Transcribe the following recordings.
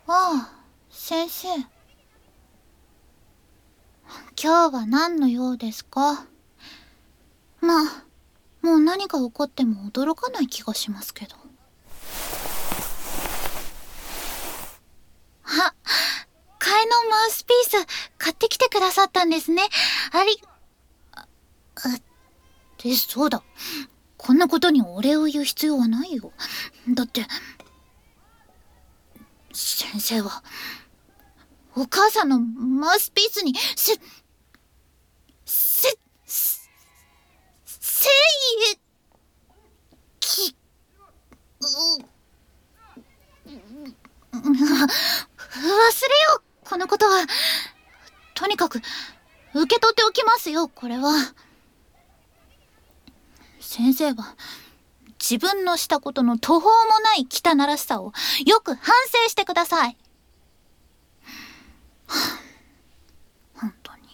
ああ、先生。今日は何の用ですか？まあ、もう何が起こっても驚かない気がしますけど。あ、替えのマウスピース買ってきてくださったんですね。そうだ。こんなことにお礼を言う必要はないよ。だって、先生は、お母さんのマウスピースに、誠意、忘れよう、このことは。とにかく、受け取っておきますよ、これは。先生は、自分のしたことの途方もない汚らしさをよく反省してください。本当に。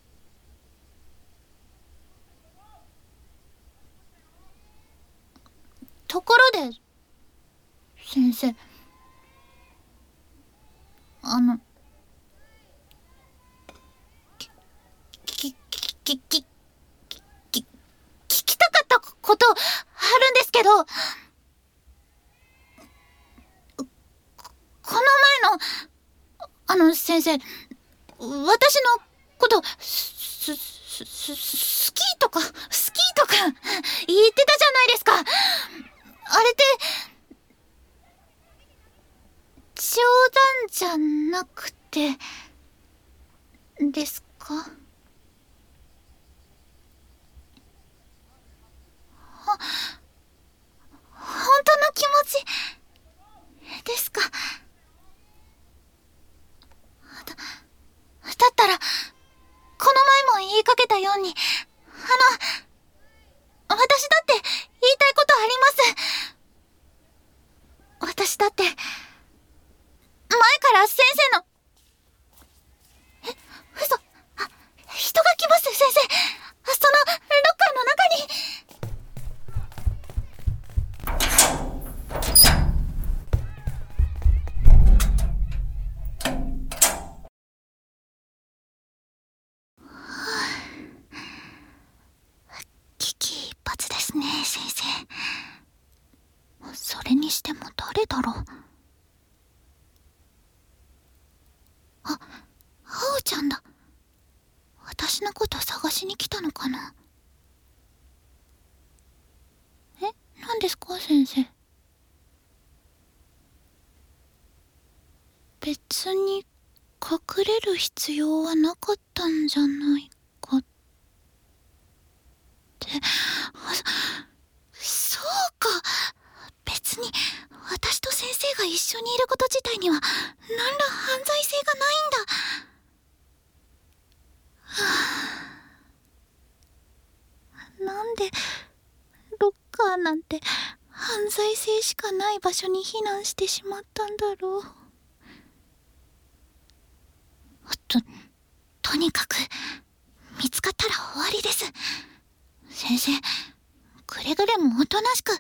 ところで、先生、き、き、き、き、聞きたかったことあるんですけど、この前の、先生、私のこと、好きとか言ってたじゃないですか。あれって冗談じゃなくてですか？本当の気持ちですか？だったら、この前も言いかけたように、私だって言いたいことあります。私だって、前から先生の、嘘、人が来ます、先生。その、ロッカーの中に。危機一髪ですね、先生。それにしても誰だろう。あおちゃんだ。私のこと探しに来たのかな。何ですか、先生。別に隠れる必要はなかったんじゃないかって。そうか。別に私と先生が一緒にいること自体には何ら犯罪性がないんだ。なんでロッカーなんて犯罪性しかない場所に避難してしまったんだろう。とにかく見つかったら終わりです。先生、くれぐれもおとなしく